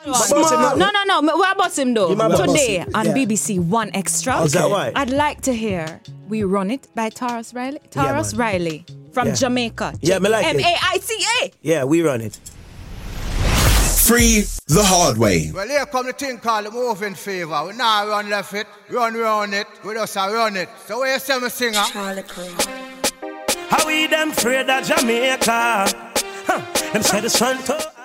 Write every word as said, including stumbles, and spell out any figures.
No, no, no. What about him though? Today him. on Yeah. B B C One Extra. Is that right? I'd like to hear We Run It by Taurus Riley. Taurus man. Riley from Yeah. Jamaica. Yeah, me like it. M A I C A. Yeah, we run it. Free the hard way. Well, here come the thing called the moving fever. We now run left it, run round it, we just a run it. So where you say me singer? Charlie Crew. How we them afraid of Jamaica? Huh. Them say the sun to